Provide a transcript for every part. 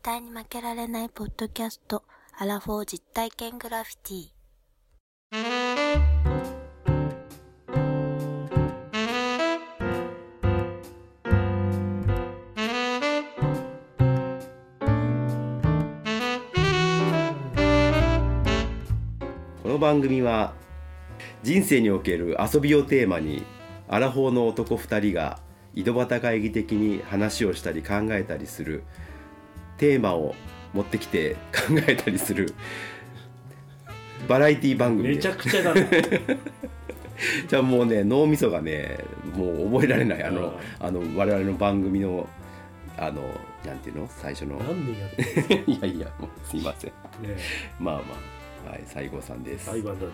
対に負けられないポッドキャスト、アラフォー実体験グラフィティ。 この番組は人生における遊びをテーマにアラフォーの男2人が井戸端会議的に話をしたり考えたりする、テーマを持ってきて考えたりするバラエティ番組です。 めちゃくちゃだねじゃあもうね、脳みそがねもう覚えられない。我々の番組のなんていうの、最初の何年やってるいやいや、もうすいません、 ね、 まあまあ、はい、西郷さんです。 相葉田です。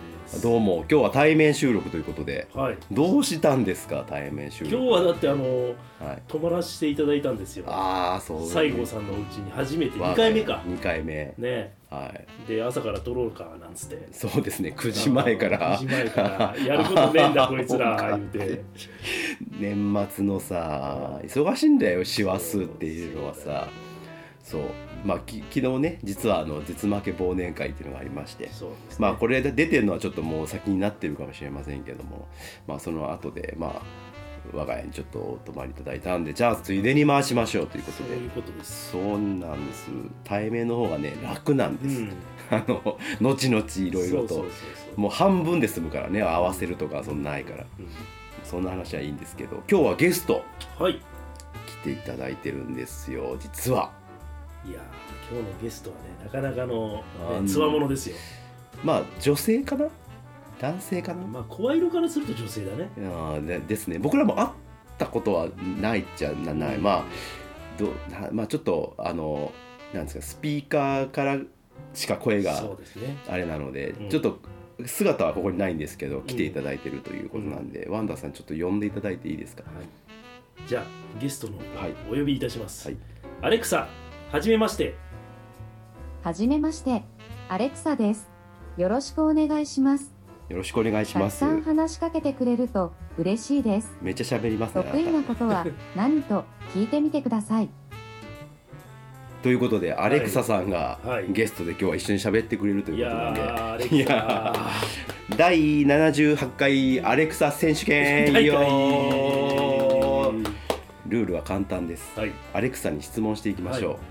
どうも、今日は対面収録ということで、 はい、 どうしたんですか、対面収録。 今日はだってはい、 泊まらせていただいたんですよ。 ああ、そう、ね、 西郷さんのお家に初めて2回目か。 2回目ね、 はい。 で朝から撮ろうかなんつって。 そうですね、9時前から 9時前からやることねえんだこいつら言うて。 年末のさ、忙しいんだよ、師走っていうのはさ。そう、まあ、昨日ね、実は絶負け忘年会っていうのがありまして、 そうですね、 まあこれで出てるのはちょっともう先になってるかもしれませんけども、まあその後でまあ我が家にちょっとお泊まりいただいたんで、じゃあついでに回しましょうということで。 そういうことです。 そうなんです。対面の方がね楽なんです、 うん、 後々いろいろともう半分で済むからね、合わせるとかそんなないから、うん、そんな話はいいんですけど、今日はゲスト、はい、来ていただいてるんですよ、実は。いや今日のゲストはね、なかなかのつわものですよ。 まあ女性かな、男性かな、 まあ声色からすると女性だね。 ですね。僕らも会ったことはないっちゃない、うん、まあちょっとなんですか、スピーカーからしか声があれなので、ちょっと姿はここにないんですけど、来ていただいてるということなんで、ワンダーさんちょっと呼んでいただいていいですか。はい、 じゃあゲストのお呼びいたします。はい、アレクサ、はじめまして。 はじめまして、アレクサです。よろしくお願いします。 よろしくお願いします。 たくさん話しかけてくれると嬉しいです。 めっちゃ喋りますね。 得意なことは何と聞いてみてください。 ということで、アレクサさんがゲストで今日は一緒に喋ってくれるということなんで、いや第78回アレクサ選手権よ。ルールは簡単です。はい、アレクサに質問していきましょう。はい、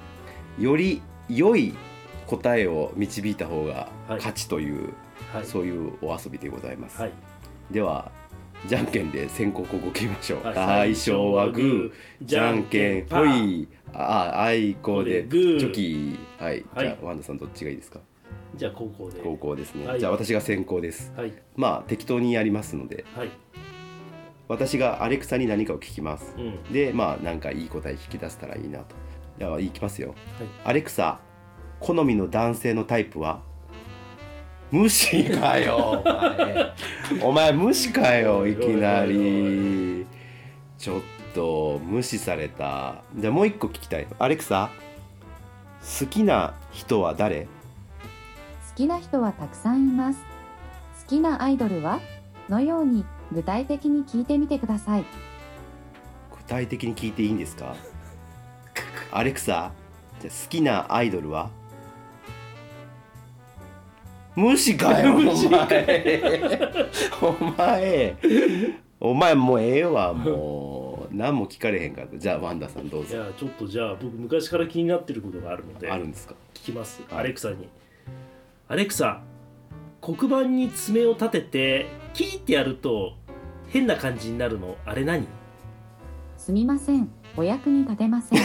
より良い答えを導いた方が勝ちという、はい、そういうお遊びでございます。はい、ではじゃんけんで先攻後攻決めましょう。最初はグー、じゃんけんぽい、あいこでチョキ。はい、じゃあワンダさんどっちがいいですか。 じゃあ後攻で。 後攻ですね。はい、じゃあ私が先攻です。はい、まあ適当にやりますので、はい、私がアレクサに何かを聞きます。うん、で、まあなんかいい答え聞き出せたらいいなと。じゃあいきますよ。はい、アレクサ、好みの男性のタイプは？無視かよお前無視かよ、いきなり。ちょっと無視された。じゃあもう一個聞きたい。アレクサ、好きな人は誰？ 好きな人はたくさんいます。好きなアイドルは？のように具体的に聞いてみてください。 具体的に聞いていいんですかアレクサ、じゃあ好きなアイドルは？無視かよお前もうええわ、もう何も聞かれへんかった。じゃあワンダさんどうぞ。 いやちょっとじゃあ僕昔から気になってることがあるので。 あるんですか。 聞きます、はい、アレクサに。アレクサ、黒板に爪を立ててキーってやると変な感じになるの、あれ何？ すみません、お役に立てません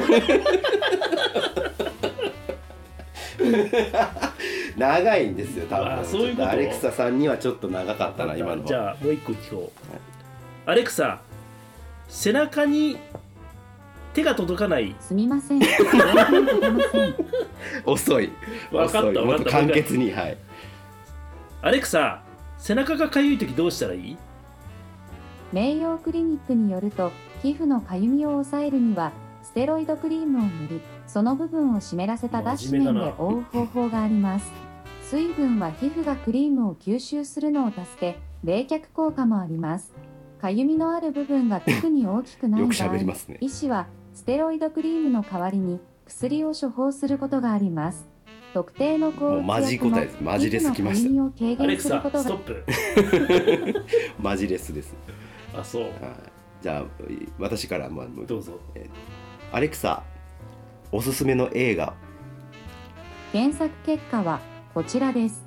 長いんですよ多分。 そういうこと。 アレクサさんにはちょっと長かったな今のは。 じゃあもう一個聞こう。はい、アレクサ、背中に手が届かない。 すみません、お役に立てません遅い。 分かった。 もっと簡潔に。はい。 アレクサ、背中がかゆい時どうしたらいい？ 名誉クリニックによると、皮膚のかゆみを抑えるにはステロイドクリームを塗り、その部分を湿らせた脱脂綿で覆う方法があります。水分は皮膚がクリームを吸収するのを助け、冷却効果もあります。かゆみのある部分が特に大きくない場合、医師はステロイドクリームの代わりに薬を処方することがあります。特定のもうマジ答えです。マジレスきました。 アレクサストップマジレスです。 あ、そう。 じゃあ私からどうぞ。 アレクサ、おすすめの映画。 検索結果はこちらです。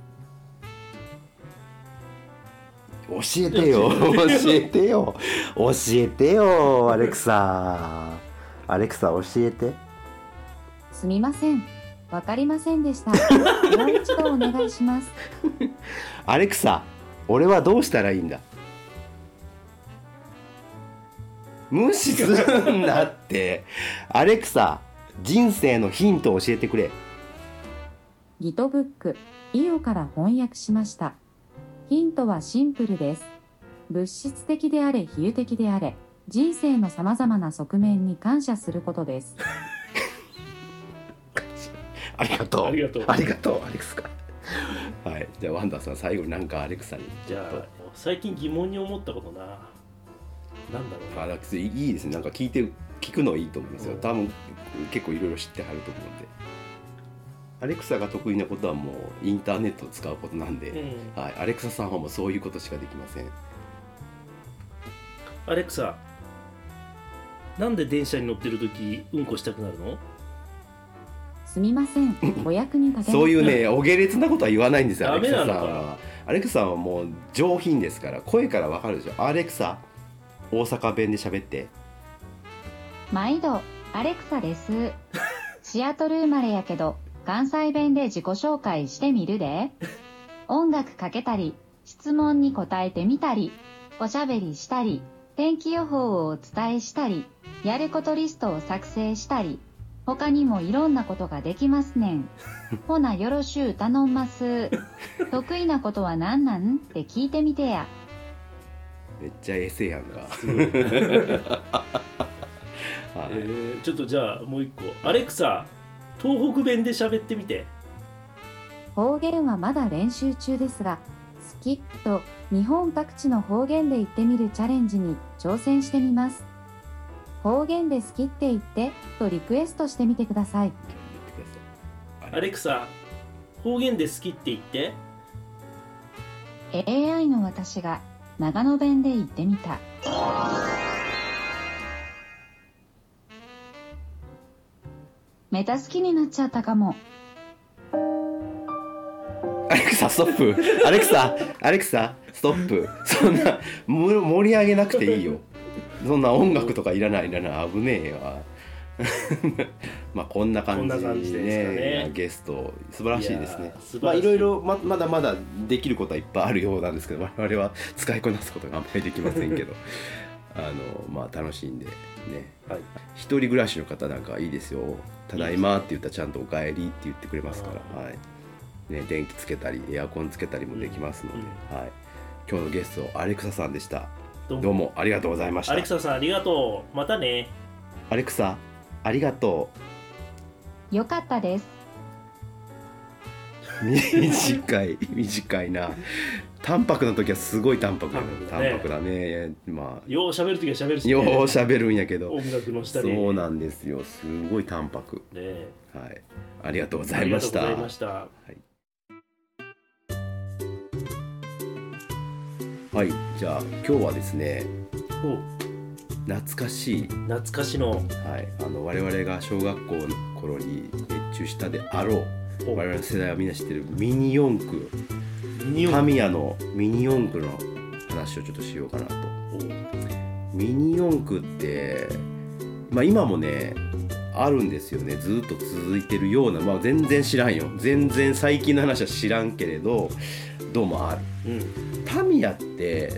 教えてよ教えてよ教えてよアレクサ教えて。 すみません、わかりませんでした。もう一度お願いします。 アレクサ、俺はどうしたらいいんだ。無視するんだってアレクサ、人生のヒントを教えてくれ。 ギトブック、イオから翻訳しました。ヒントはシンプルです。物質的であれ比喩的であれ、人生のさまざまな側面に感謝することです。 ありがとうありがとうアレクサ。はい、じゃあワンダーさん、最後になんかアレクサに。 じゃあ最近疑問に思ったことなんだろう。 いいですね。なんか聞くのいいと思いますよ。多分結構いろいろ知ってはると思うので。アレクサが得意なことはもうインターネットを使うことなんで、はい、アレクサさんはもうそういうことしかできません。 アレクサ、なんで電車に乗ってるときうんこしたくなるの？ すみません、お役に立てません。 そういうね、お下劣なことは言わないんですよ、アダメレクサなのか。 さんは。アレクサさんはもう上品ですから、声からわかるでしょ。アレクサ、大阪弁で喋って。 毎度、アレクサです。シアトル生まれやけど、関西弁で自己紹介してみるで。音楽かけたり、質問に答えてみたり、おしゃべりしたり、天気予報をお伝えしたり、やることリストを作成したり、他にもいろんなことができますねん。ほなよろしゅう頼んます。得意なことは何なんって聞いてみてや。 めっちゃエセやんか。 ちょっとじゃあもう一個。アレクサ、東北弁で喋ってみて。 方言はまだ練習中ですが、好きと日本各地の方言で言ってみるチャレンジに挑戦してみます。方言で好きって言ってとリクエストしてみてください。 アレクサ、方言で好きって言って。 AI の私が長野弁で言ってみた。メタ好きになっちゃったかも。 アレクサストップ。アレクサストップ。そんな盛り上げなくていいよ。そんな音楽とかいらない危ねえわ。まあこんな感じでね、ゲスト素晴らしいですね。まあいろいろまだまだできることはいっぱいあるようなんですけど、我々は使いこなすことがあんまりできませんけどまあ楽しんでね、はい、一人暮らしの方なんかいいですよ。ただいまって言ったらちゃんとお帰りって言ってくれますから、はいね、電気つけたりエアコンつけたりもできますので、はい、今日のゲストアレクサさんでした。どうもありがとうございました。 アレクサさんありがとう。またね。 アレクサありがとう。よかったです。 短いな。淡白の時はすごい淡白だね。まあよう喋る時は喋るし、ね、 よう喋るんやけど、 音楽の下でそうなんですよ。すごい淡白、 ね、 はい。ありがとうございました。 ありがとうございました。はい、 はい、じゃあ今日はですね、懐かしの、はい、我々が小学校の頃に熱中したであろう、我々の世代はみんな知ってるミニ四駆、タミヤのミニ四駆の話をちょっとしようかなと。ミニ四駆って、まあ、今もねあるんですよね。ずっと続いてるような、まあ、全然知らんよ。全然最近の話は知らんけれどどうもある、タミヤって、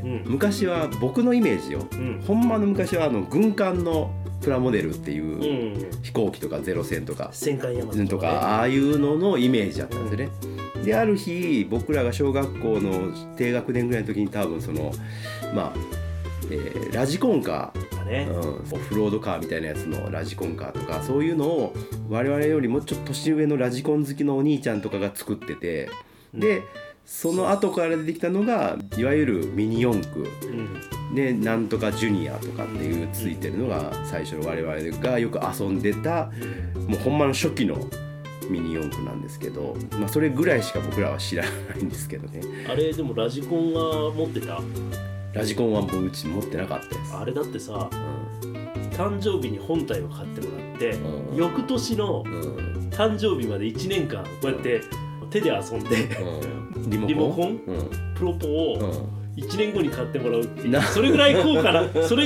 昔は僕のイメージよ、ほんまの昔は軍艦のプラモデルっていう飛行機とかゼロ戦とか戦艦ヤマトとかああいうののイメージだったんですよね。である日僕らが小学校の低学年ぐらいの時に多分そのまあラジコンカー、オフロードカーみたいなやつのラジコンカーとかそういうのを我々よりもちょっと年上のラジコン好きのお兄ちゃんとかが作ってて、でその後から出てきたのがいわゆるミニ四駆、 でなんとかジュニアとかっていうついてるのが最初の我々がよく遊んでたもうほんまの初期のミニ四駆なんですけど、まあ、それぐらいしか僕らは知らないんですけどね。 あれでもラジコンは持ってた？ ラジコンはもううち持ってなかったです。 あれだってさ、誕生日に本体を買ってもらって、翌年の誕生日まで1年間こうやって手で遊んで、リモコン、プロポを1年後に買ってもらうっていう、それぐらい高価な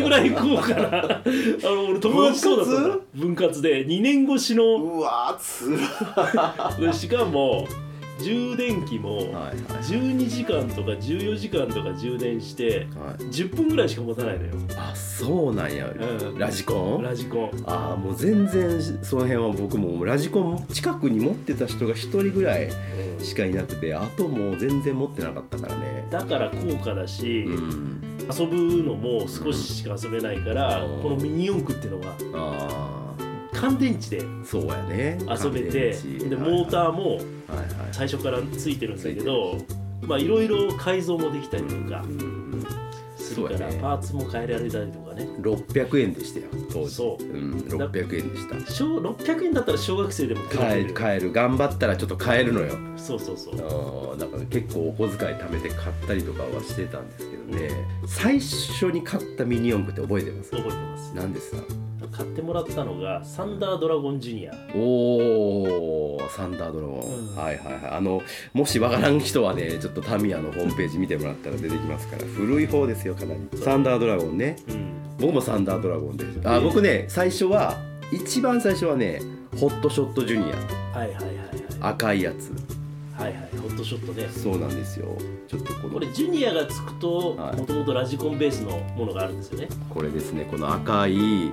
俺友達そうだった分割で2年越しの、 うわつらしかも充電器も12時間とか14時間とか充電して10分ぐらいしか持たないのよ。 あ、そうなんや、ラジコン？ ラジコン。 ああ、もう全然その辺は僕もラジコン近くに持ってた人が1人ぐらいしかいなくて、あともう全然持ってなかったからね。 だから高価だし、遊ぶのも少ししか遊べないから、このミニ四駆っていうのが乾電池でそうやね遊べて、でモーターも最初からついてるんだけど、まあいろいろ改造もできたりとかするから、パーツも変えられたりとかね。 600円でしたよ当時。 そう、 600円でした。 600円だったら小学生でも買える、頑張ったらちょっと買えるのよ。 そうだから結構お小遣い貯めて買ったりとかはしてたんですけどね、最初に買ったミニ四駆って覚えてます？ 覚えてます。 何ですか？ 買ってもらったのがサンダードラゴンジュニア。 おー、サンダードラゴン、はいはいはい。もしわからん人はね、ちょっとタミヤのホームページ見てもらったら出てきますから、古い方ですよかなり。サンダードラゴンね、僕もサンダードラゴンです。僕ね、一番最初はね、ホットショットジュニア、赤いやつ、 ホットショットね。 そうなんですよ。ちょっとこれジュニアがつくともともとラジコンベースのものがあるんですよね。 これですね、この赤い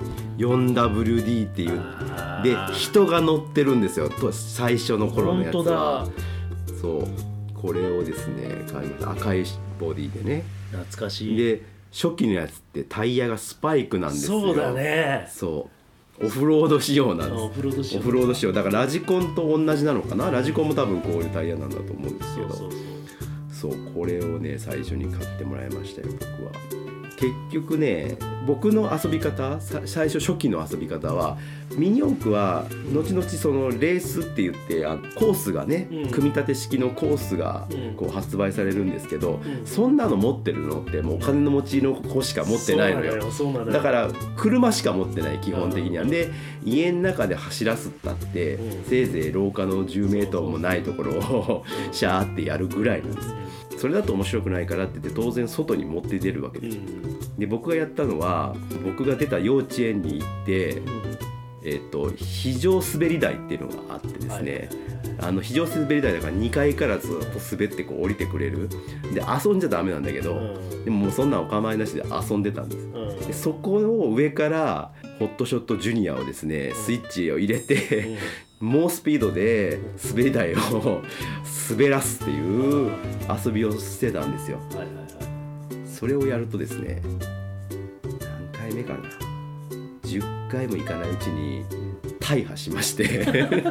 4WD っていうで人が乗ってるんですよ、最初の頃のやつは。そう、これをですね買いました。赤いボディでね、 懐かしい。 で初期のやつってタイヤがスパイクなんですよ。 そうだね。 そうオフロード仕様なんです。 オフロード仕様だからラジコンと同じなのかな。ラジコンも多分こういうタイヤなんだと思うんですけど、そうこれをね最初に買ってもらいましたよ僕は。結局ね、僕の遊び方、最初初期の遊び方はミニ四駆は後々そのレースって言ってコースがね、組み立て式のコースがこう発売されるんですけど、そんなの持ってるのってもうお金の持ちの子しか持ってないのよ。だから車しか持ってない基本的には。で家の中で走らすったって、せいぜい廊下の10メートルもないところをシャーってやるぐらいなんです。それだと面白くないからって言って当然外に持って出るわけです。で僕がやったのは、僕が出た幼稚園に行って、非常滑り台っていうのがあってですね、非常滑り台だから2階からずっと滑ってこう降りてくれる。で遊んじゃダメなんだけど、でももうそんなお構いなしで遊んでたんです。でそこを上からホットショットジュニアをですね、スイッチを入れて、猛スピードで滑り台を滑らすっていう遊びをしてたんですよ。それをやるとですね、何回目かな、10回もいかないうちに大破しまして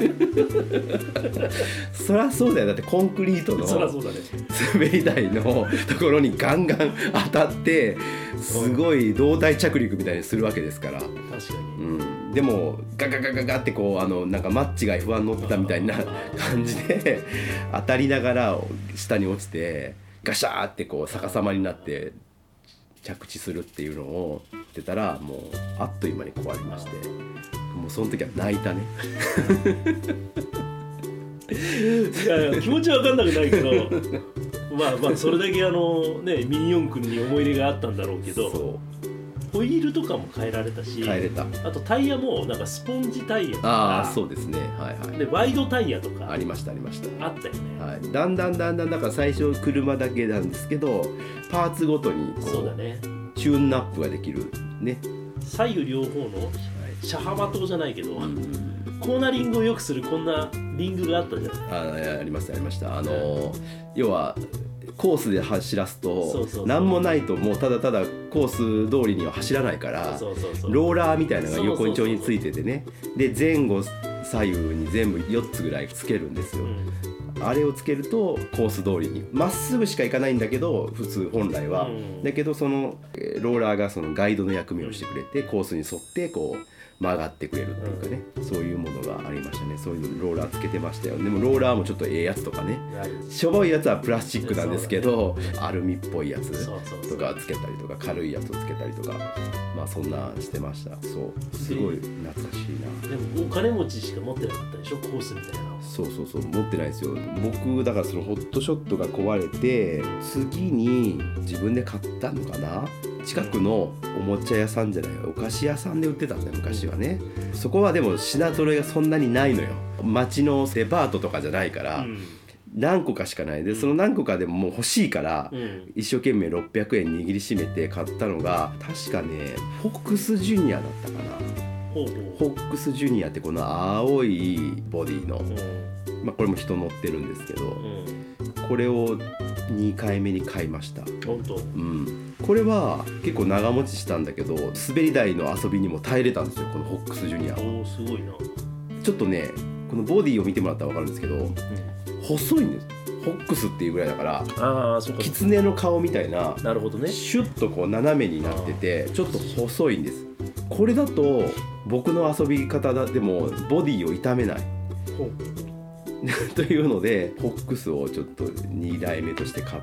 そりゃそうだよ。だってコンクリートの滑り台のところにガンガン当たってすごい胴体着陸みたいにするわけですから。 確かに、でもガガガガガってこうなんかマッチが F1 乗ってたみたいな感じで当たりながら下に落ちてガシャーってこう逆さまになって着地するっていうのをやってたら、もうあっという間に壊れまして、もうその時は泣いたねいや気持ちは分かんなくないけどまあそれだけねミニ四駆に思い入れがあったんだろうけど、ホイールとかも変えられたし、あとタイヤもなんかスポンジタイヤとか、 そうですね、 でワイドタイヤとかありましたあったよね。 だんだんだから最初車だけなんですけど、パーツごとにこうチューンナップができるね。 左右両方の車幅灯じゃないけど、コーナリングを良くするこんなリングがあったじゃない。 ありました要はコースで走らすと何もないと、もうただただコース通りには走らないから、ローラーみたいなのが横にちょいについててね、で前後左右に全部4つぐらいつけるんですよ。 あれをつけるとコース通りにまっすぐしか行かないんだけど普通本来は、だけどそのローラーがそのガイドの役目をしてくれてコースに沿ってこう曲がってくれるっていうかね、そういうものがありましたね。そういうのローラーつけてましたよ。でもローラーもちょっとええやつとかね、しょぼいやつはプラスチックなんですけど、アルミっぽいやつとかつけたりとか軽いやつをつけたりとか、まあそんなしてました。そうすごい懐かしいな。 でもお金持ちしか持ってなかったでしょ、コースみたいな。 そう持ってないですよ。僕だからそのホットショットが壊れて次に自分で買ったのかな、近くのおもちゃ屋さんじゃないお菓子屋さんで売ってたんだよ昔はね。そこはでも品揃えがそんなにないのよ。街のデパートとかじゃないから、何個かしかないで、その何個かでももう欲しいから、一生懸命600円握りしめて買ったのが確かねフォックスジュニアだったかな。フォックスジュニアってこの青いボディの、まあこれも人乗ってるんですけど、これを2回目に買いました。 本当？ これは結構長持ちしたんだけど滑り台の遊びにも耐えれたんですよ、このフォックスジュニアは。 すごいな。 ちょっとねこのボディを見てもらったら分かるんですけど、細いんです。フォックスっていうぐらいだからキツネの顔みたいな、 なるほどね、 シュッとこう斜めになっててちょっと細いんです。これだと僕の遊び方でもボディを傷めないというのでフォックスをちょっと2台目として買って、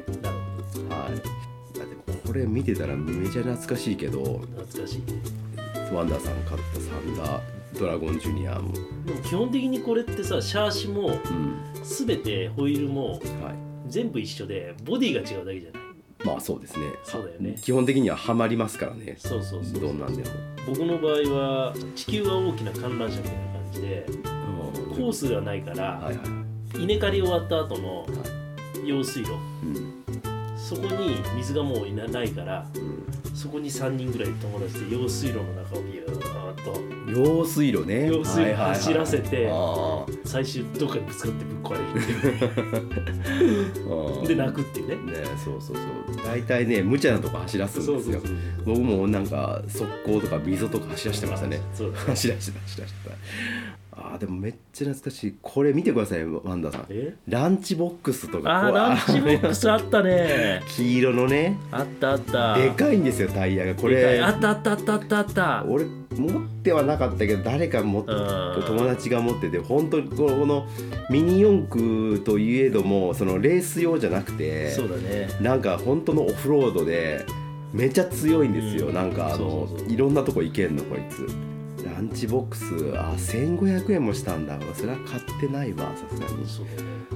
はい。でもこれ見てたらめちゃ懐かしいけど、 懐かしい。 ワンダーさん買ったサンダードラゴンジュニアも。 でも基本的にこれってさ、シャーシも全てホイールも全部一緒でボディが違うだけじゃない。 まあそうですね。 そうだよね。 基本的にははまりますからね。 そうどんなんでも。 僕の場合は地球が大きな観覧車みたいな感じで、コースがないから、稲刈り終わった後の用水路、そこに水がもうないから、そこに3人ぐらい友達で用水路の中をビューッと用水路ね、 用水路走らせて、最終どっかにぶつかってぶっ壊れるっていうで泣くっていうね。 そう大体ね無茶なとこ走らすんですよ。僕もなんか側溝とか溝とか走らしてましたね。走らしてた。でもめっちゃ懐かしい。これ見てくださいワンダさん。ランチボックスとか。 ランチボックスあったね。 黄色のね。 あった。 でかいんですよタイヤが。これあった。 俺持ってはなかったけど誰か友達が持ってて、本当にこのミニ四駆といえどもそのレース用じゃなくて、 そうだね、 なんか本当のオフロードでめっちゃ強いんですよ。なんかいろんなとこ行けんのこいつ。ランチボックス1500円もしたんだ。それは買ってないわさすがに。そう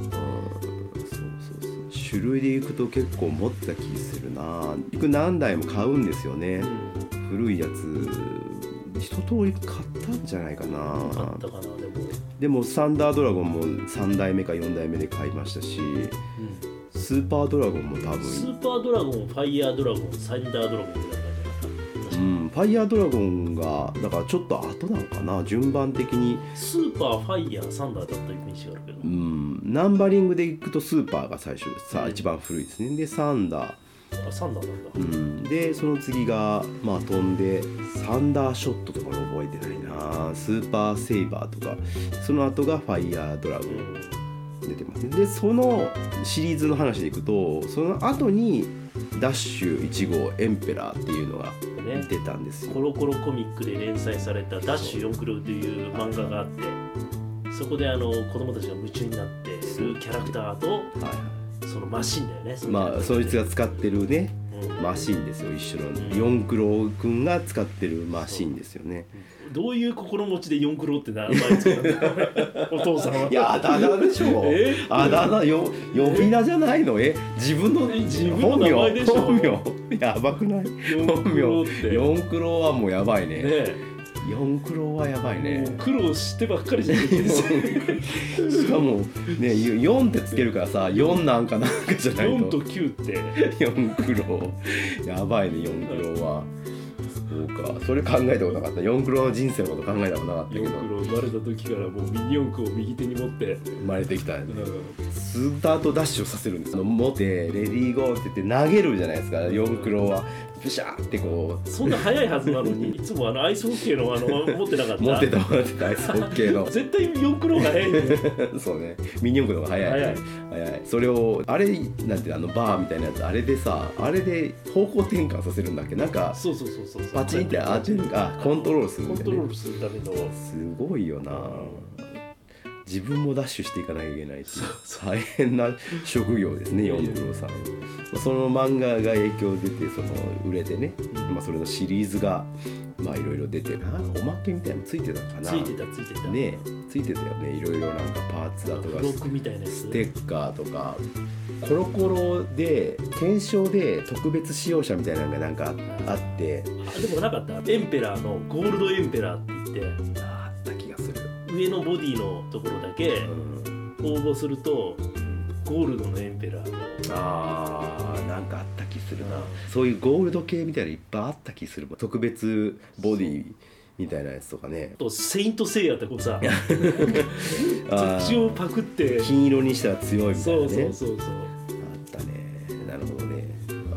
種類でいくと結構持った気するな。何台も買うんですよね、古いやつ一通り買ったんじゃないかな。 買ったかな。 でもサンダードラゴンも3代目か4代目で買いましたし、スーパードラゴンも多分スーパードラゴン、ファイヤードラゴン、サンダードラゴンみたいな感じだった。 ファイヤードラゴンがだからちょっと後なのかな、順番的に。 スーパー、ファイヤー、サンダーだったイメージがあるけど、 ナンバリングでいくとスーパーが最初でさ、一番古いですね。でサンダーなんだ、でその次が飛んでサンダーショットとかも覚えてないな。スーパーセイバーとか、その後がファイヤードラゴン出てますね。でそのシリーズの話でいくと、その後にダッシュ1号エンペラーっていうのが出たんですよ。 コロコロコミックで連載されたダッシュ4クロという漫画があって、そこで子供たちが夢中になってるキャラクターと、そのマシンだよね。 そいつが使ってるね、マシンですよ。一緒の4クロくんが使ってるマシンですよね。 どういう心持ちで4クロって名前つけたのお父さんは。 いや、あだ名でしょ。あだ名呼び名じゃないの。自分の名前でしょ。 本名やばくない？本名4クロはもうやばいね。4クロはやばいね。 苦労してばっかりじゃないですか。 しかもね、4ってつけるからさ、4なんかじゃないと。 4と9って 4クロやばいね。4クロはそうか、それ考えたことなかった。4クロの人生のこと考えたことなかったけど、 4クロ生まれた時からもうミニ四駆を右手に持って生まれてきた、スタートダッシュをさせるんです。持ってレディーゴーって言って投げるじゃないですか。4クロはブシャーってこうそんな速いはずなのにいつもアイスホッケーの持ってなかった持ってたアイスホッケーの絶対四駆の方が速いねそうねミニ四駆の方が速いそれをあれなんてバーみたいなやつあれで方向転換させるんだっけなんかそうパチンってコントロールするんだよね。 コントロールするためのすごいよな。自分もダッシュしていかなきゃいけないし大変な職業ですね、四郎さん。その漫画が影響出て売れてね、それのシリーズがいろいろ出ておまけみたいなのついてたのかな。 ついてたね、ついてたよね。いろいろなんかパーツだとかロックみたいなやつステッカーとかコロコロで検証で特別使用者みたいなのがなんかあってでもなかったエンペラーのゴールドエンペラーって言ってあった気がする。 上のボディのところだけ応募するとゴールドのエンペラーなんかあった気するな。そういうゴールド系みたいなのいっぱいあった気する。特別ボディみたいなやつとかね。 とセイントセイヤってこうさ土をパクって金色にしたら強いみたいなね。 そうあったね。なるほどね。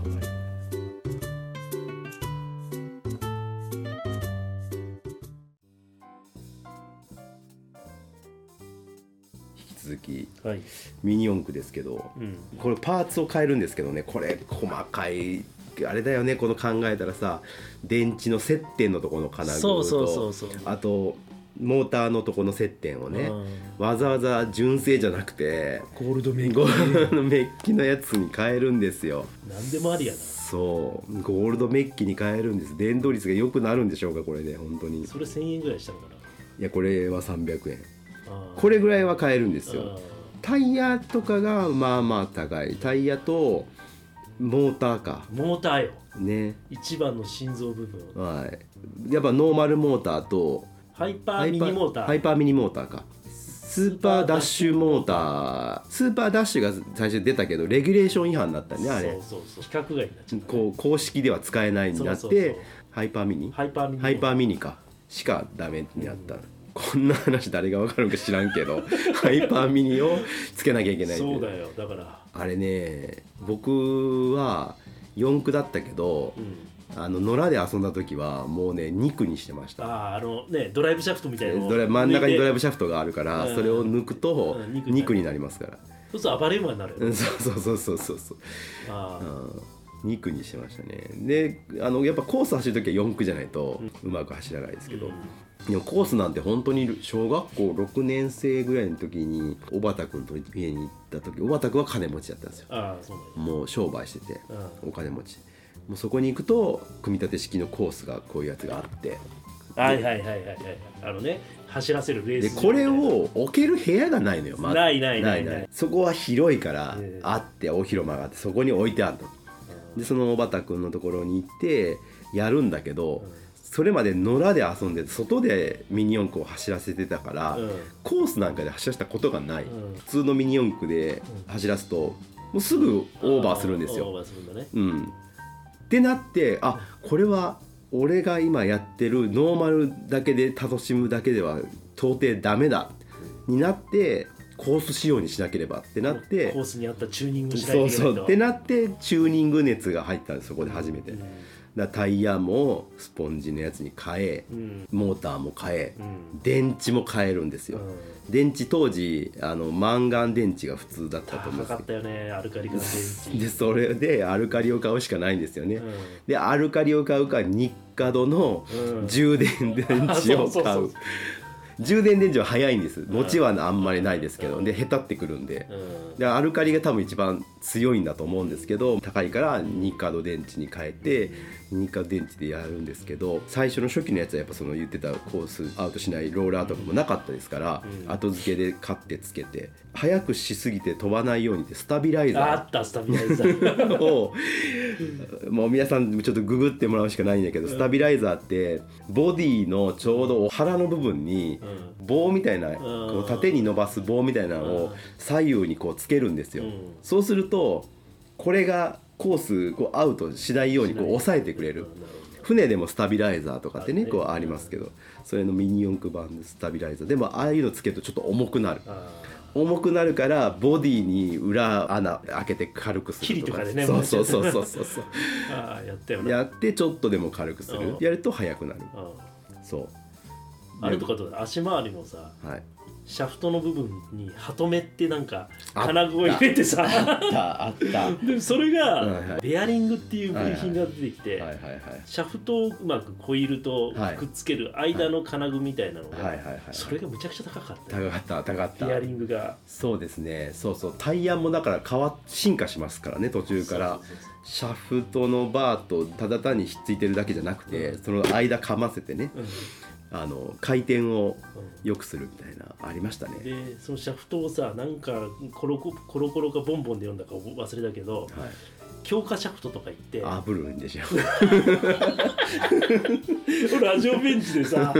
続き、ミニ四駆ですけど、これパーツを変えるんですけどね、これ細かいあれだよね。この考えたらさ電池の接点のところの金具とあとモーターのところの接点をねわざわざ純正じゃなくてゴールドメッキのやつに変えるんですよ。 なんでもありやな。 そうゴールドメッキに変えるんです。電動率が良くなるんでしょうかこれで本当に。 それ1000円ぐらいしたのかな。 いやこれは300円。これぐらいは買えるんですよ。タイヤとかが高い。タイヤとモーターか。 モーターよね。 一番の心臓部分。 やっぱノーマルモーターとハイパーミニモーター。 ハイパーミニモーターか。スーパーダッシュモーター。スーパーダッシュが最初出たけどレギュレーション違反になったねあれ。 そう規格外になっちゃった。 公式では使えないになってハイパーミニかしかダメになった。こんな話誰が分かるか知らんけどハイパーミニをつけなきゃいけない。 そうだよ。だからあれね僕は四駆だったけど、野良で遊んだ時はもうね2駆にしてました。 ドライブシャフトみたいなの真ん中にドライブシャフトがあるから、それを抜くと2駆になりますから。 そうすると暴れ馬になるよ。 そう2駆にしてましたね。でやっぱコース走る時は4駆じゃないとうまく走らないですけど、でもコースなんて本当に小学校6年生ぐらいの時に小畑君と家に行った時、小畑君は金持ちだったんですよ。もう商売しててお金持ち。もうそこに行くと組み立て式のコースがこういうやつがあって、 走らせるレースでこれを置ける部屋がないのよ。 ない。 そこは広いからあって大広間があってそこに置いてあるの。でその小畑君のところに行ってやるんだけど、それまで野良で遊んで外でミニ四駆を走らせてたから、コースなんかで走らせたことがない。普通のミニ四駆で走らすともうすぐオーバーするんですよ。ってなってこれは俺が今やってるノーマルだけで楽しむだけでは到底ダメだになって、コース仕様にしなければってなってコースに合ったチューニングしないといけないと。 ってなってチューニング熱が入ったんです。そこで初めて。タイヤもスポンジのやつに変え、モーターも変え、電池も変えるんですよ。電池当時マンガン電池が普通だったと思うんですけど、 高かったよねアルカリの電池でそれでアルカリを買うしかないんですよね。でアルカリを買うかニッカドの充電電池を買う。充電電池は早いんです。持ちはあんまりないですけど、でへたってくるんで、でアルカリが多分一番強いんだと思うんですけど、高いからニッカド電池に変えてニッカド電池でやるんですけど、最初の初期のやつはやっぱその言ってたコースアウトしないローラーとかもなかったですから、後付けで買ってつけて、速くしすぎて飛ばないようにってスタビライザーあったスタビライザーをもう皆さんちょっとググってもらうしかないんだけど、スタビライザーってボディのちょうど腹の部分に棒みたいな、こう縦に伸ばす棒みたいなのを左右にこうつけるんですよ。そうするとこれがコースこうアウトしないようにこう抑えてくれる。 船でもスタビライザーとかってねこうありますけど、それのミニ四駆版でスタビライザーでもああいうのつけるとちょっと重くなる。重くなるからボディに裏穴開けて軽くするとか。 キリとかでね。 そうやったよね。 やってちょっとでも軽くする。やると速くなる。そう。 あれとかと足回りのさ、はい、シャフトの部分にハトメってなんか金具を入れてさ、 あったでそれがベアリングっていう部品が出てきて、シャフトをうまくコイルとくっつける間の金具みたいなのが、それがむちゃくちゃ高かった。 高かった。 ベアリングが。 そうですね。そうタイヤもだから進化しますからね、途中から。シャフトのバーとただ単にひっついてるだけじゃなくて、その間かませてね、回転を良くするみたいなありましたね。 でそのシャフトをさ、なんかコロコロかボンボンで読んだか忘れたけど、強化シャフトとか言ってブルーんでしょラジオベンチでさ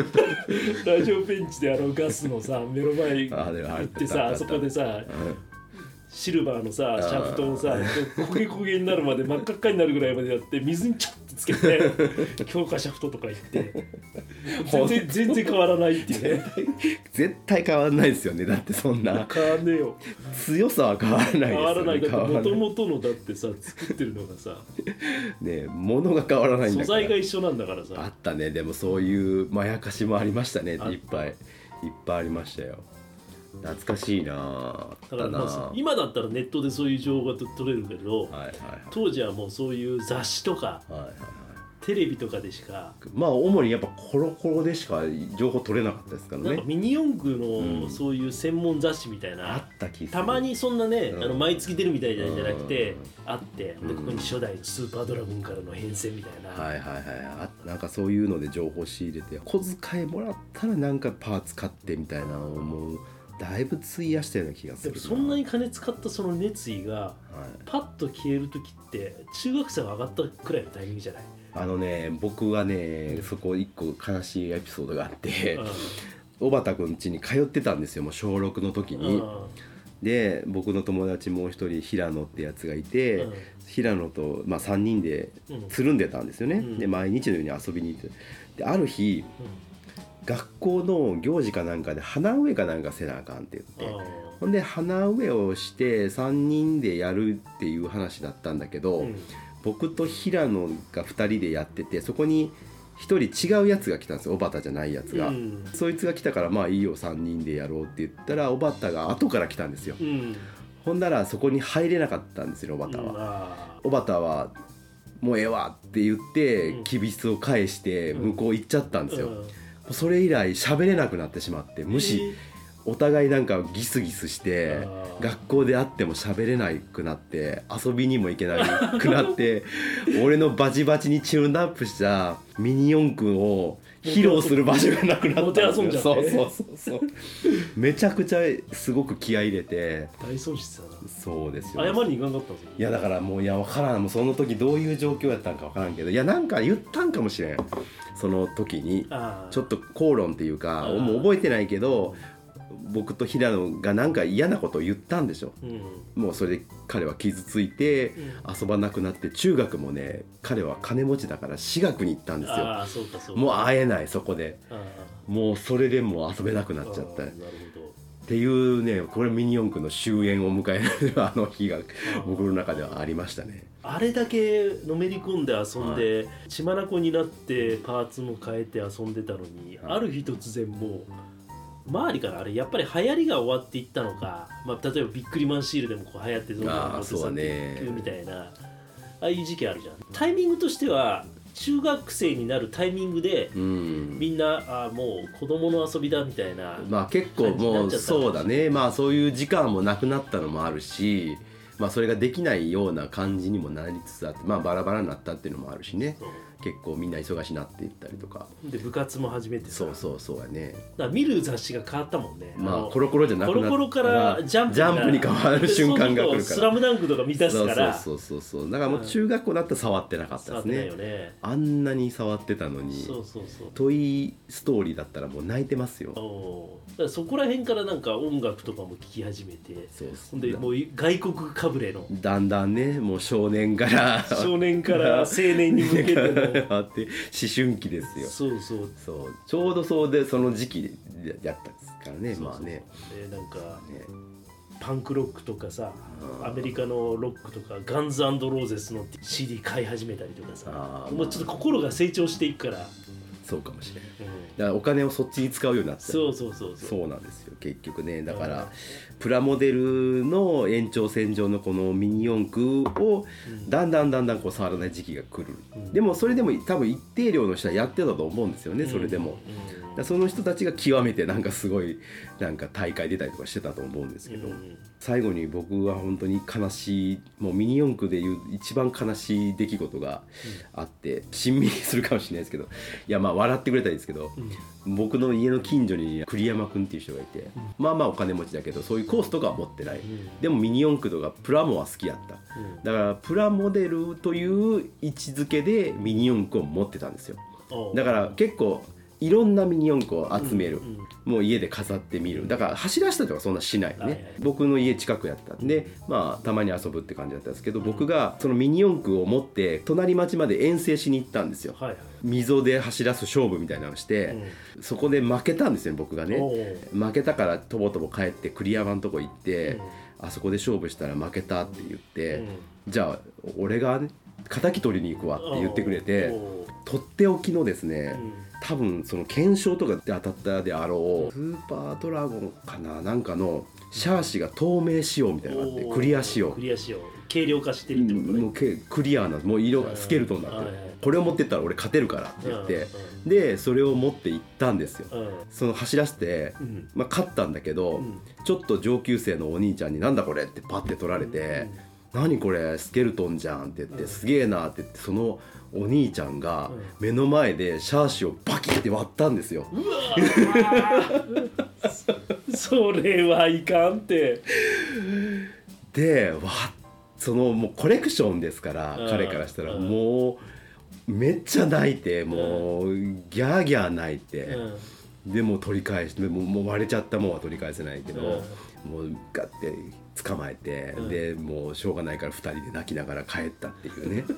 ガスのさ目の前行ってさ、あそこでさ、シルバーのさシャフトをさ焦げになるまで真っ赤っかになるぐらいまでやって水にちょっとつけて強化シャフトとか言って全然変わらないっていうね。 絶対変わらないですよね。だってそんな変わんねえよ。 強さは変わらないですよね。 変わらない。だって元々のだってさ作ってるのがさね、物が変わらないんだから。 素材が一緒なんだからさ。 あったね。でもそういうまやかしもありましたね。いっぱいありましたよ。懐かしいな。 だから今だったらネットでそういう情報が取れるけど、当時はもうそういう雑誌とか、テレビとかでしか、 主にやっぱコロコロでしか情報取れなかったですからね。 なんかミニ四駆のそういう専門雑誌みたいな、 あった気がする。 たまにそんなね、毎月出るみたいじゃなくて、あって、でここに初代スーパードラゴンからの変遷みたいな、 なんかそういうので情報仕入れて、小遣いもらったらなんかパーツ買ってみたいなのをもうだいぶ費やしたような気がする。 でもそんなに金使ったその熱意がパッと消える時って中学生が上がったくらいのタイミングじゃない？ 僕はね、そこ一個悲しいエピソードがあって、小畑くん家に通ってたんですよ、もう小6の時に。で僕の友達もう一人平野ってやつがいて、平野と、3人でつるんでたんですよね。で毎日のように遊びに行って、である日、学校の行事かなんかで花植えかなんかせなあかんって言って、ほんで花植えをして3人でやるっていう話だったんだけど、僕と平野が2人でやってて、そこに1人違うやつが来たんですよ、小畑じゃないやつが。そいつが来たからまあいいよ3人でやろうって言ったら、小畑が後から来たんですよ。ほんならそこに入れなかったんですよ、小畑は。小畑はもうええわって言ってきびすを返して向こう行っちゃったんですよ。それ以来喋れなくなってしまって、お互いなんかギスギスして、学校で会っても喋れなくなって、遊びにも行けなくなって俺のバチバチにチューンアップしたミニ四駆を披露する場所がなくなったんですよ。そうめちゃくちゃすごく気合い入れて。 大損失だな。 そうですよ。 謝りに行かんかったんですよ。 いやだからもう分からん、もうその時どういう状況やったんか分からんけど、いやなんか言ったんかもしれん、その時にちょっと口論っていうか、もう覚えてないけど、僕と平野がなんか嫌なことを言ったんでしょ、もうそれで彼は傷ついて遊ばなくなって、中学もね、彼は金持ちだから私学に行ったんですよ。もう会えない、そこでもうそれでもう遊べなくなっちゃった。っていうね、これミニ四駆の終焉を迎えるあの日が僕の中ではありましたね。 あれだけのめり込んで遊んで、血眼になってパーツも変えて遊んでたのに、ある日突然もう周りからあれやっぱり流行りが終わっていったのか、例えばビックリマンシールでもこう流行ってどんどん持って去っていくみたいな、ああいう時期あるじゃん。タイミングとしては中学生になるタイミングで、みんなもう子供の遊びだみたいな、 結構もうそうだね、そういう時間もなくなったのもあるし、それができないような感じにもなりつつあって、バラバラになったっていうのもあるしね。結構みんな忙しになっていったりとかで、部活も始めてさ、 そうやね。 だから見る雑誌が変わったもんね。 コロコロじゃなくなったコロコロからジャンプに変わる瞬間が来るから、 スラムダンクとか見出すから、 そうだからもう中学校だったら触ってなかったですね。あんなに触ってたのに。トイストーリーだったらもう泣いてますよ。 だからそこら辺からなんか音楽とかも聴き始めて、でもう外国かぶれのだんだんね、もう少年から青年に向けてのあって思春期ですよ。 そうそうそう、ちょうどそうでその時期やったんですからね。まあね、 なんかね、パンクロックとかさ、アメリカのロックとかガンズ&ローゼスの CD 買い始めたりとかさ、もうちょっと心が成長していくから。 そうかもしれない、だからお金をそっちに使うようになって、 そうなんですよ結局ね。だから、プラモデルの延長線上のこのミニ四駆をだんだんこう触らない時期が来る、でもそれでも多分一定量の人はやってたと思うんですよね。それでも、その人たちが極めてなんかすごいなんか大会出たりとかしてたと思うんですけど、最後に僕は本当に悲しい、もうミニ四駆でいう一番悲しい出来事があって、しんみりするかもしれないですけど、いやまあ笑ってくれたらいいですけど、僕の家の近所に栗山くんっていう人がいて、まあまあお金持ちだけどそういうコースとかは持ってない、でもミニ四駆とかプラモは好きやった、だからプラモデルという位置づけでミニ四駆を持ってたんですよ。だから結構いろんなミニ四駆を集める、もう家で飾ってみる。だから走らせたりとかそんなしないね、僕の家近くやったんで、まあたまに遊ぶって感じだったんですけど、僕がそのミニ四駆を持って隣町まで遠征しに行ったんですよ、溝で走らす勝負みたいなのをして、そこで負けたんですよ僕がね。負けたからとぼとぼ帰って栗山のとこ行って、あそこで勝負したら負けたって言って、じゃあ俺がね敵取りに行くわって言ってくれて、とっておきのですね、多分その検証とかで当たったであろうスーパードラゴンかな、なんかのシャーシが透明仕様みたいなのがあって、クリア仕様軽量化してるってことね。 もうクリアな、もう色がスケルトンになって、これを持ってったら俺勝てるからって言って、でそれを持って行ったんですよ。その走らせて、まあ、勝ったんだけど、ちょっと上級生のお兄ちゃんになんだこれってパッて取られて、何これスケルトンじゃんって言って、すげえなって言って、そのお兄ちゃんが目の前でシャーシをバキって割ったんですよ。 うわそれはいかんって。 でそのもうコレクションですから、彼からしたらもうめっちゃ泣いて、もうギャーギャー泣いて、でも取り返して、もう割れちゃったもんは取り返せないけど、もうガッて捕まえて、でもうしょうがないから2人で泣きながら帰ったっていうね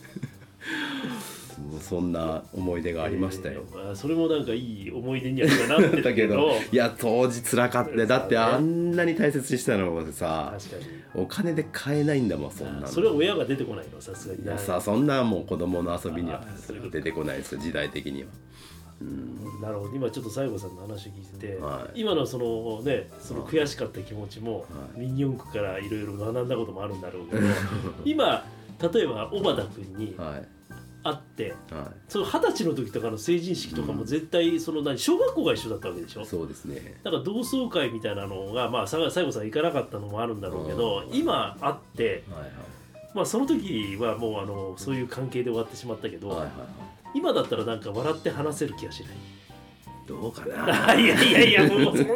もうそんな思い出がありましたよ。 それもなんかいい思い出にはなってたけどいや当時辛かった。だってあんなに大切にしたのをさ、お金で買えないんだもん、そんなの。 それは親が出てこないの、さすがに。 いやさ、そんなもう子供の遊びには出てこないですよ、時代的には。 なるほど。今ちょっと西郷さんの話を聞いてて、今のそのね、その悔しかった気持ちも、ミニ四駆からいろいろ学んだこともあるんだろうけど今例えば小畑君に会って、その20歳の時とかの成人式とかも絶対その小学校が一緒だったわけでしょ。 そうですね。 だから同窓会みたいなのが、まあ西郷さん行かなかったのもあるんだろうけど、今会って、まあその時はもうそういう関係で終わってしまったけど、今だったらなんか笑って話せる気がしない？ どうかな。 いやもうそんな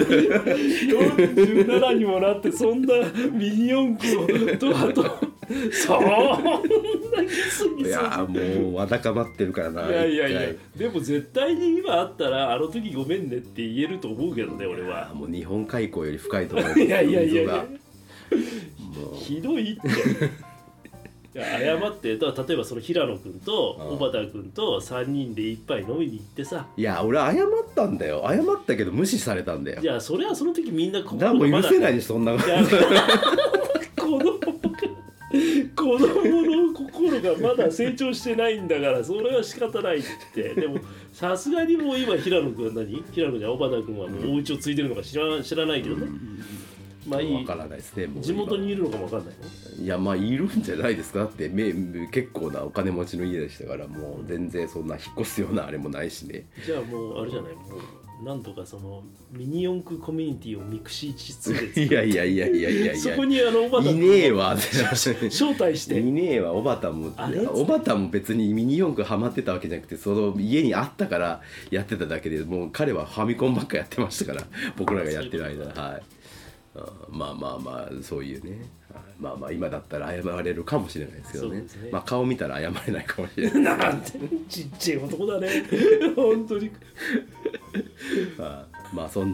47にもなってそんなミニ四駆をとあとそんないやもうわだかまってるからな。 いやでも絶対に今あったらあの時ごめんねって言えると思うけどね、俺は。もう日本海溝より深いと思う。 いやひどいって謝って。例えばその平野君と小畑君と3人で一杯飲みに行ってさ。 いや俺謝ったんだよ。謝ったけど無視されたんだよ。 いやそれはその時みんな心がまだもう許せないでしょ、そんなこと。 子供の心がまだ成長してないんだからそれは仕方ないって。でもさすがにもう今平野君は平野じゃ小畑君はもうお家を継いでるのか知らないけどね。まあ分からないですね。もう地元にいるのかも分かんないの。 いやまあいるんじゃないですか。だって結構なお金持ちの家でしたから、もう全然そんな引っ越すようなあれもないしね。 じゃあもうあれじゃない、もうなんとかそのミニ四駆コミュニティをミクシー地図でいやそこに小畑いねえわ招待していねえわ。小畑も別にミニ四駆ハマってたわけじゃなくて、その家にあったからやってただけで、もう彼はファミコンばっかやってましたから僕らがやってる間。はい。まあそういうね、まあ今だったら謝れるかもしれないですけど ね。まあ顔見たら謝れないかもしれない。 なんてちっちゃい男だね本当にまあそんな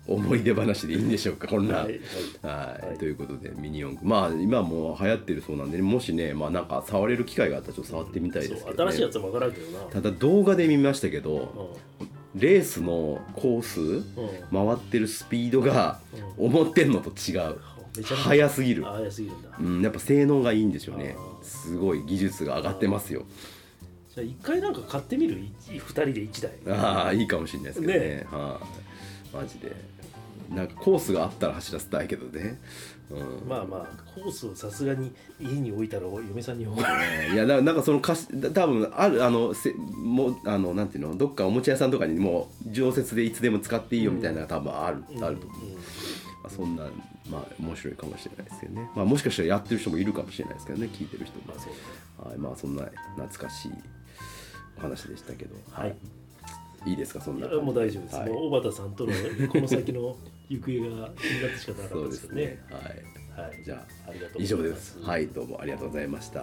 思い出話でいいんでしょうかこんな、 はいということでミニ四駆まあ今もう流行ってるそうなんで、ね、もしねまあなんか触れる機会があったらちょっと触ってみたいですけど、ね、 新しいやつは分からんけどな。 ただ動画で見ましたけど、レースのコース、回ってるスピードが思ってんのと違う、速すぎる。 速すぎるんだ、 やっぱ性能がいいんでしょうね。すごい技術が上がってますよ。 じゃあ一回なんか買ってみる？2人で1台。 ああいいかもしれないですけどね。マジでなんかコースがあったら走らせたいけどね、 まあまあコースをさすがに家に置いたら嫁さんにいやなんかその多分あるなんていうのどっかおもちゃ屋さんとかにもう常設でいつでも使っていいよみたいなのが多分あると思う、そんなまあ面白いかもしれないですけどね、まあ、もしかしたらやってる人もいるかもしれないですけどね聞いてる人も、まあそんな懐かしいお話でしたけど、いいですかそんな。 もう大丈夫です、もう小畑さんとのこの先の行方が気になって仕方なかったですよね。 じゃあありがとうございます。 以上です。どうもありがとうございました。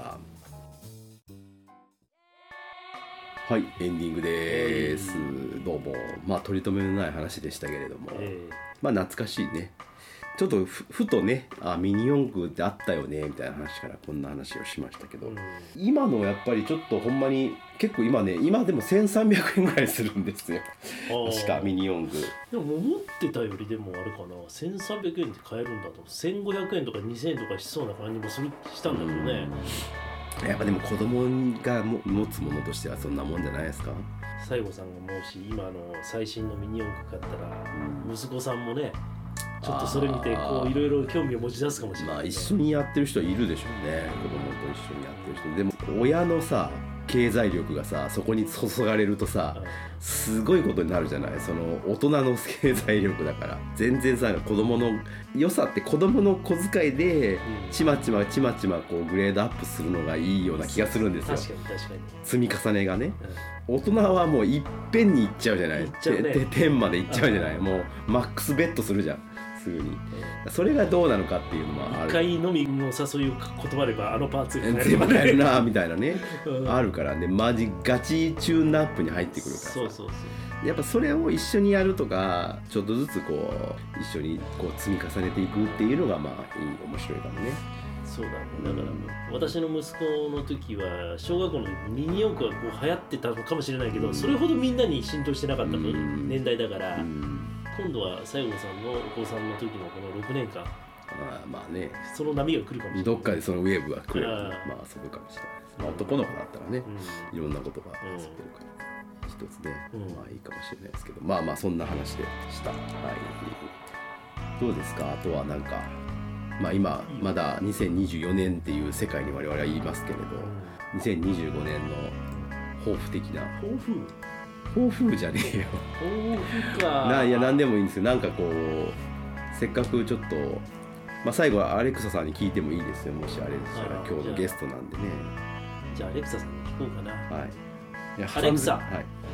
エンディングです。どうもまあ取り留めのない話でしたけれども、まあ懐かしいね。ちょっとふとねミニ四駆ってあったよねみたいな話からこんな話をしましたけど、今のやっぱりちょっとほんまに結構今でも1300円ぐらいするんですよ確かミニ四駆。 でも思ってたよりでもあれかな1300円で買えるんだと1500円とか2000円とかしそうな感じもしたんだけどね。 やっぱでも子供が持つものとしてはそんなもんじゃないですか。 西郷さんがもし今の最新のミニ四駆買ったら、息子さんもねちょっとそれ見てこういろいろ興味を持ち出すかもしれない、 まあ一緒にやってる人はいるでしょうね。子供と一緒にやってる人でも親のさ経済力がさそこに注がれるとさすごいことになるじゃない。その大人の経済力だから全然さ子供の良さって子供の小遣いでちまちまこうグレードアップするのがいいような気がするんですよ。 確かに積み重ねがね、大人はもういっぺんにいっちゃうじゃない。10までいっちゃうじゃない。もうマックスベットするじゃんすぐに。それがどうなのかっていうのもある。 一回飲みの誘いを断ればパーツが全部買えるなみたいなねあるからね。マジガチチューンナップに入ってくるからさ。やっぱそれを一緒にやるとかちょっとずつこう一緒にこう積み重ねていくっていうのがまあ面白いかもね。 そうだね。だから私の息子の時は小学校の時ミニ四駆がこう流行ってたのかもしれないけど、それほどみんなに浸透してなかった年代だから、今度は西郷さんのお子さんの時のこの6年間まあねその波が来るかもしれない。 どっかでそのウェーブが来るまあそうかもしれないです。男の子だったらね、いろんなことが知ってるから一つね、まあいいかもしれないですけど、まあそんな話でした。どうですか。あとはなんかまあ今まだ2024年っていう世界に我々は言いますけれど、2025年の抱負的な抱負じゃねえよ抱負かいや何でもいいんですよ。なんかこうせっかくちょっとまあ最後はアレクサさんに聞いてもいいですよ。もしあれでしたら今日のゲストなんでね。 じゃあアレクサさんに聞こうかな。 アレクサ、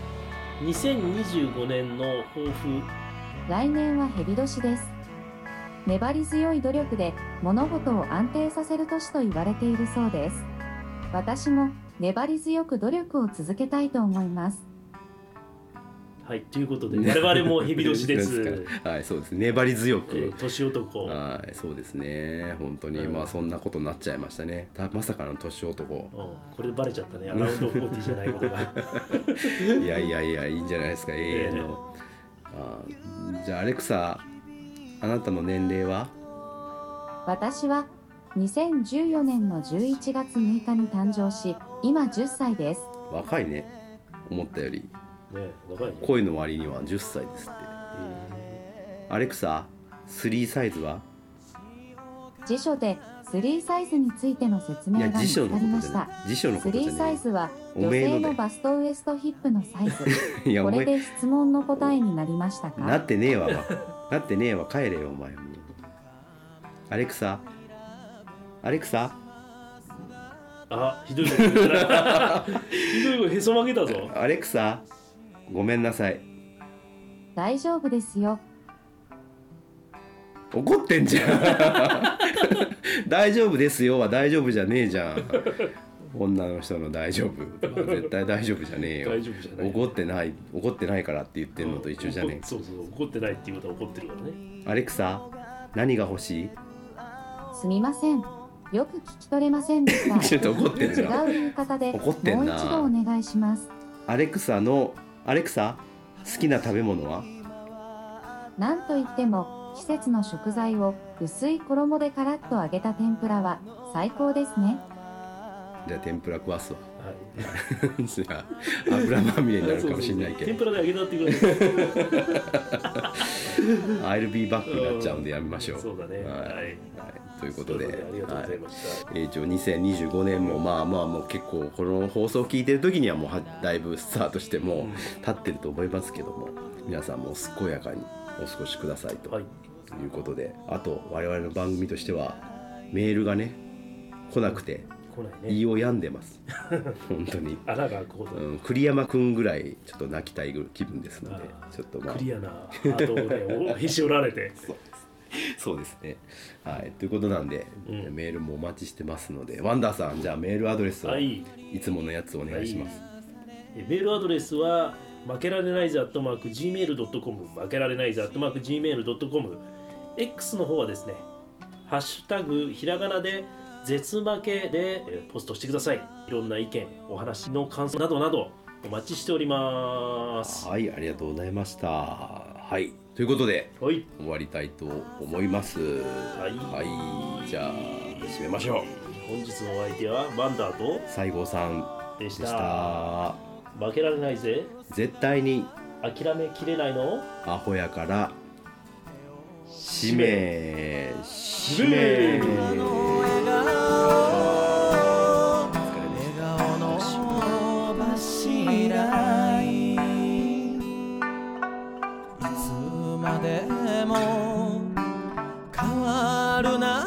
2025年の抱負。 来年は蛇年です。粘り強い努力で物事を安定させる年と言われているそうです。私も粘り強く努力を続けたいと思います。 ということで我々も蛇年です。 そうです。粘り強く。 年男。 そうですね。本当にまあそんなことになっちゃいましたね。まさかの年男。 これでバレちゃったね。アラウンド40じゃないことが。 いやいいんじゃないですか。永遠の。じゃあアレクサ、あなたの年齢は？ 私は2014年の11月6日に誕生し、今10歳です。 若いね。思ったより。 若いね。 声の割には10歳ですって。アレクサ、3サイズは？ 辞書で3サイズについての説明が見つかりました。3サイズは女性のバストウエストヒップのサイズ。これで質問の答えになりましたか？ なってねえわ帰れよお前。アレクサひどいこと言ったらひどいことへそ曲げたぞ。 アレクサごめんなさい。 大丈夫ですよ。 怒ってんじゃん大丈夫ですよは大丈夫じゃねえじゃん。 女の人の大丈夫絶対大丈夫じゃねえよ。 大丈夫じゃない。 怒ってないからって言ってんのと一緒じゃねえ。 そう怒ってないっていうことは怒ってるからね。 アレクサ、何が欲しい？ すみません、よく聞き取れませんでした。 ちょっと怒ってるじゃん。 違う言い方で怒ってんな。 もう一度お願いします。 アレクサ、好きな食べ物は？ なんといっても季節の食材を薄い衣でカラッと揚げた天ぷらは最高ですね。 じゃあ天ぷら食わすわ。 はい。 じゃあ油まみれになるかもしれないけど。 天ぷらで揚げたってください。 I'll be back になっちゃうんでやめましょう。 そうだね。はい。 ということで、 ありがとうございました。 一応2025年もまあもう結構この放送を聞いてる時にはもうだいぶスタートしても経ってると思いますけども、皆さんも健やかにお過ごしくださいということで、あと我々の番組としてはメールがね来なくて胃を病んでます本当に穴が開くほど、 栗山くんぐらいちょっと泣きたい気分ですので、ちょっとクリアなハートをねへし折られてそうですね。はい、ということなんで、メールもお待ちしてますので、ワンダーさん、じゃあメールアドレスを、いつものやつお願いします。 メールアドレスは負けられないぜ@gmail.com、負けられないぜ@gmail.com、X の方はですね、ハッシュタグひらがなで絶負けでポストしてください。いろんな意見、お話の感想などなどお待ちしております。 はい、ありがとうございました。はい、ということで、終わりたいと思います。はい、じゃあ締めましょう。 本日のお相手はワンダーと西郷さんでした。 負けられないぜ、 絶対に諦めきれないのアホやから使命でも変わるな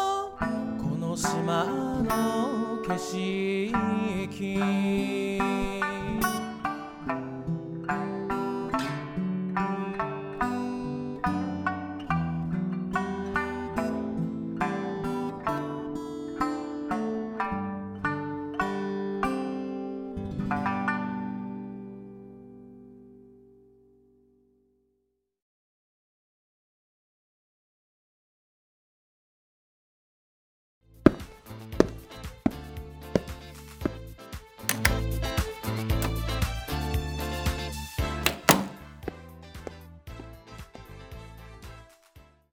よこの島の景色